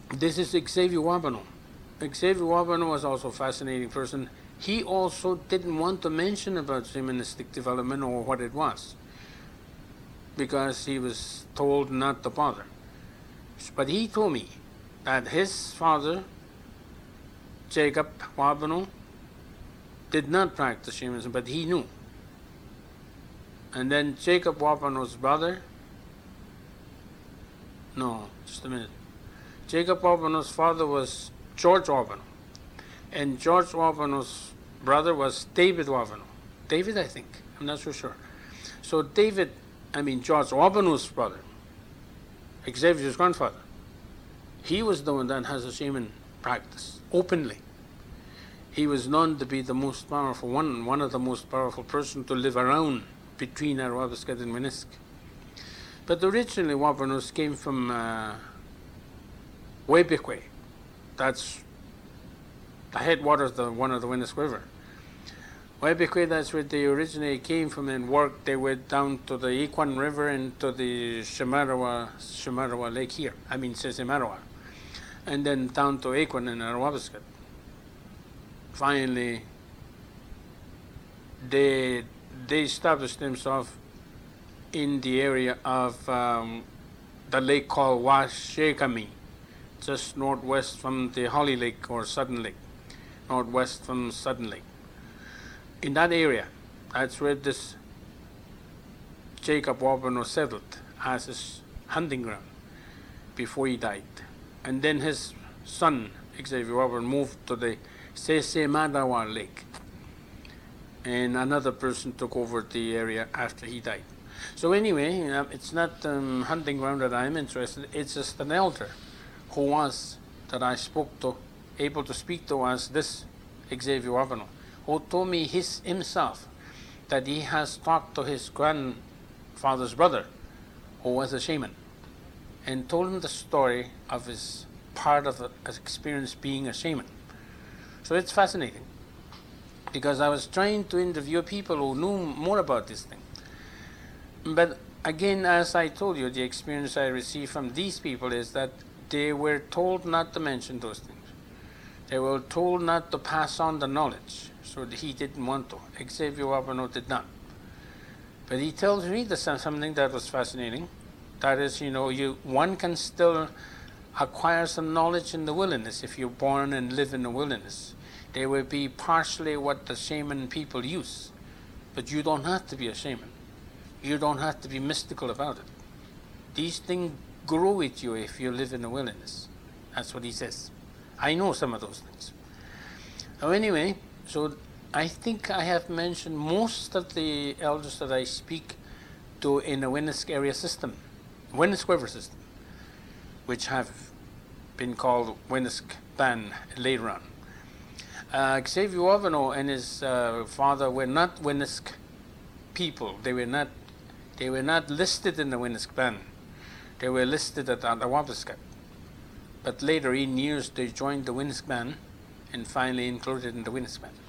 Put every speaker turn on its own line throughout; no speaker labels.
This is Xavier Wabano. Xavier Wabano was also a fascinating person. He also didn't want to mention about shamanistic development or what it was, because he was told not to bother. But he told me that his father, Jacob Wabano, did not practice shamanism, but he knew. And then Jacob Wabano's brother, no, just a minute. Jacob Wabano's father was George Wabano, and George Wabano's brother was David Wabano. David, I think. I'm not so sure. So George Wabano's brother, Xavier's grandfather, he was the one that has a shaman practice openly. He was known to be the most powerful one of the most powerful person to live around between Arwabasket and Winisk. But originally Wabanos came from Webekwe. That's the headwaters of one of the Winisk River. Webekwe, that's where they originally came from and worked. They went down to the Ikwan River and to the Shimarawa Lake here. Sesimarawa. And then down to Ikwan and Arwabasket. Finally, they established themselves in the area of the lake called Washekami, just northwest from the Holly Lake or Sudden Lake, northwest from Sudden Lake. In that area, that's where this Jacob Wabano settled as his hunting ground before he died. And then his son, Xavier Wabano, moved to the Sesemadawa Lake, and another person took over the area after he died. So anyway, it's not hunting ground that I'm interested in. It's just an elder that I spoke to, able to speak to, was this Xavier Wabano, who told me himself that he has talked to his grandfather's brother, who was a shaman, and told him the story of his part of his experience being a shaman. So it's fascinating, because I was trying to interview people who knew more about this thing. But again, as I told you, the experience I received from these people is that they were told not to mention those things. They were told not to pass on the knowledge, so he didn't want to. Xavier Wabano did not. But he tells me something that was fascinating. That is, one can still acquire some knowledge in the wilderness if you're born and live in the wilderness. They will be partially what the shaman people use, but you don't have to be a shaman. You don't have to be mystical about it. These things grow with you if you live in the wilderness. That's what he says. I know some of those things. So anyway, so I think I have mentioned most of the elders that I speak to in the Winisk area system, Winisk River system, which have been called Winisk Ban later on. Xavier Wabano and his father were not Winisk people. They were not listed in the Winisk Ban. They were listed at Arwabasket. But later, in years, they joined the Winisk Ban and finally included in the Winisk Ban.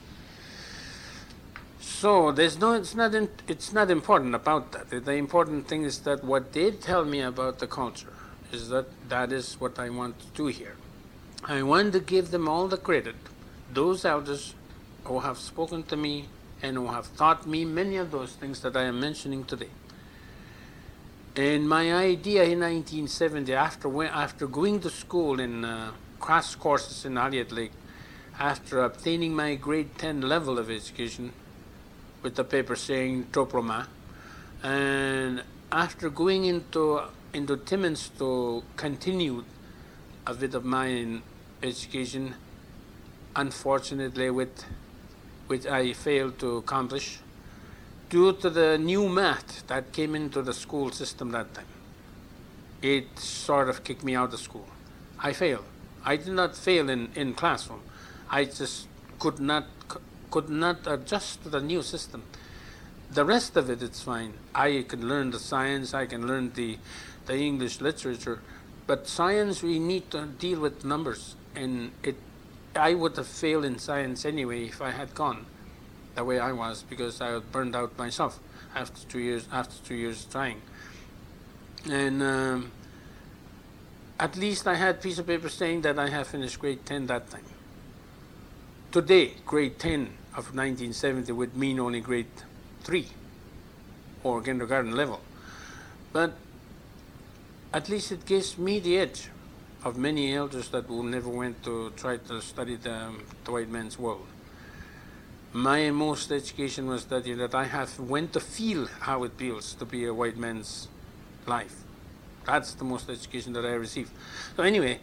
So it's not important about that. The important thing is that what they tell me about the culture is that is what I want to do here. I want to give them all the credit, those elders who have spoken to me and who have taught me many of those things that I am mentioning today. And my idea in 1970, after going to school in crash courses in Elliott Lake, after obtaining my grade 10 level of education with the paper saying diploma, and after going into Timmins to continue a bit of my education, unfortunately, which I failed to accomplish due to the new math that came into the school system that time. It sort of kicked me out of school. I failed. I did not fail in classroom. I just could not adjust to the new system. The rest of it's fine. I can learn the science, I can learn the English literature, but science, we need to deal with numbers, and I would have failed in science anyway if I had gone the way I was, because I had burned out myself after 2 years trying. And at least I had a piece of paper saying that I have finished grade 10 that time. Today, grade 10 of 1970 would mean only grade 3 or kindergarten level. But at least it gives me the edge of many elders that who never went to try to study the white man's world. My most education was that I have went to feel how it feels to be a white man's life. That's the most education that I received. So anyway,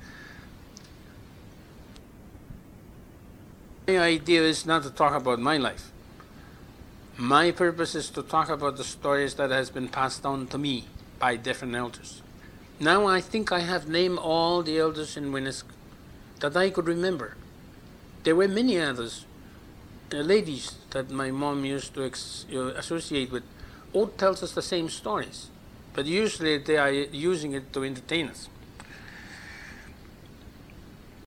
my idea is not to talk about my life. My purpose is to talk about the stories that has been passed on to me by different elders. Now I think I have named all the elders in Winisk that I could remember. There were many others. The ladies that my mom used to associate with all tells us the same stories, but usually they are using it to entertain us.